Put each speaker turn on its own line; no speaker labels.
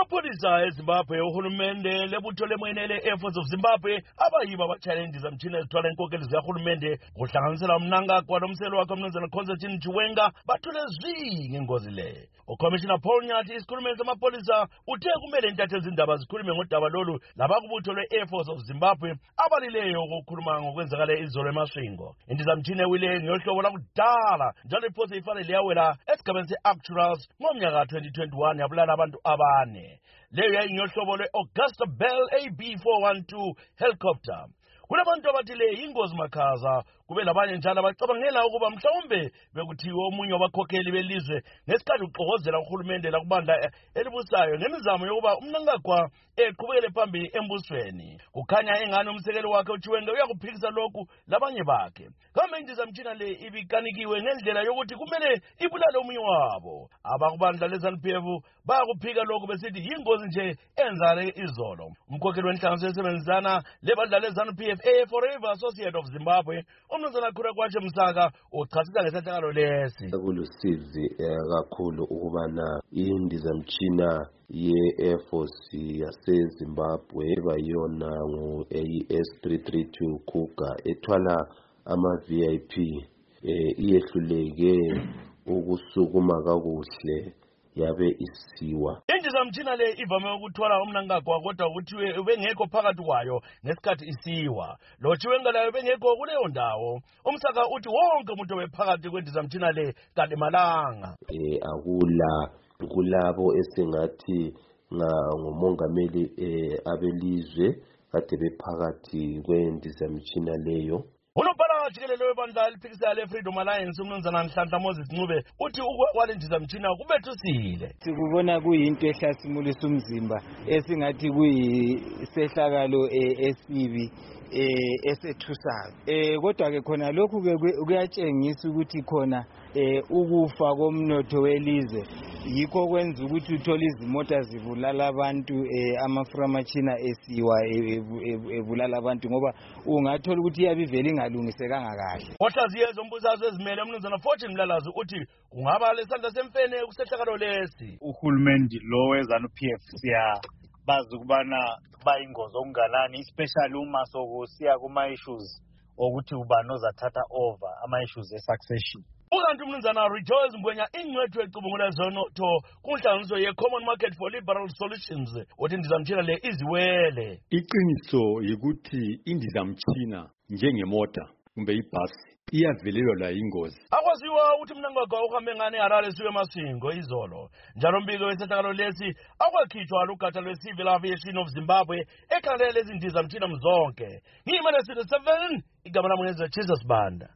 Amapholisa eZimbabwe uhulumende lebutho lemwenele Air Force of Zimbabwe abayiba abatshalenji zamtshina ezithwala inkokeli zikahulumende kuhlanganisela umnankagwa nomselo wakhe umnumzana Constantine Chiwenga bathule zwi ngengozi le. Ucommissioner Paul Nyathi isikhulumeli samapholisa uthe kumele intatheli zindaba zikhulume ngodaba lolu labakubutho lwe-Air Force of Zimbabwe abalileyo ukukhuluma ngokwenzakale izolo eMasvingo. Indizamtshina ewile ngeyohlobo lakudala njalo iphosa ifane liyawela esigabeni se-Actuals ngomnyaka 2021 yabulala abantu abane. Leyo yayingohlobo lwe-Augusta Bell AB412 helicopter. Kunabantu abathi le ingozi makhaza kube labanye njalo abacabangela ukuba mhlawumbe bekuthiwa omunye wabakhokheli belizwe ngesikhathi uxokozela uhulumende lakubandla elibusayo ngemizamo yokuba umnankagwa eqhubekele phambili embusweni. Kukhanya engani umsekeli wakhe uChiwenga uyakuphikisa lokhu labanye bakhe. Kambe indizamtshina le ibikanikiwe ngendlela yokuthi kumele ibulale omunye wabo. Abakubandla leZANU-PF bayakuphika lokhu besithi yingozi nje enzale izolo. Umkhokheli wenhlanganiso yesebenzisana lebandla leZANU-PF Forever Associate of Zimbabwe umnumzana Khurakhwatshe Msaka uchasisa ngesehlakalo lesi.
Kulusizi kakhulu ukubana indizamtshina ye-Air Force yaseZimbabwe bayona ngu-AS332 Cougar ethwala ama-VIP iyehluleke ukusukuma kakuhle yabe isiwa.
Indizamtshina le ivame ukuthwala umnankagwa kodwa kuthiwe ubengekho phakathi kwayo ngesikhathi isiwa. Lo Chiwenga layo bengekho kuleyo ndawo. Umsaka uthi wonke umuntu obephakathi kwendizamtshina le kalimalanga.
Kulabo esingathi ngumongameli abelizwe kade bephakathi kwendizamtshina leyo.
Unobhala jikelele webandla eliphikisayo le-Freedom Alliance umnumzana Nhlanhla Moses Ncube uthi ukwale ndizamtshina kubethusile.
Sikubona kuyinto ehlasimulisa umzimba esingathi kuyisehlakalo esibi esethusayo. Kodwa ke khona lokhu ke kuyatshengisa ukuthi khona ukufa komnotho welizwe yikho kwenza ukuthi uthola izimota zibulala abantu amaframachina esiwa ebulala abantu ngoba ungathola ukuthi iyabivela ingalungisekanga kahle.
Ohlaziye zombusazwe ezimele umnumzana Fortune Mlalazi uthi kungaba lesandla semfene kusehlakalo lesi.
Uhulumende lo weZANU-PF siyabazi ukubana bayingozi okunganani especially uma sokusiya kuma-issues okuthi ubani ozathatha over ama-issues e-succession.
Ukanti umnumzana Rejoice Ngwenya ingcwethu ecubungula zonotho kunhlanganiso ye-Common Market for Liberal Solutions uthi indizamtshina le iziwele.
Iqiniso yikuthi indizamtshina njengemota kumbe ibhasi iyavelelwa la ingozi.
Akwaziwa ukuthi umnankagwa uhambe ngane eHarare siwe eMasvingo izolo. Njalo umbiko wesehlakalo lesi akwakhitshwa lugatsha lwe-Civil Aviation of Zimbabwe ekhandela lezi ndizamtshina mzonke. Ngiyimele City 7 igama lami ngeze Jesus Banda.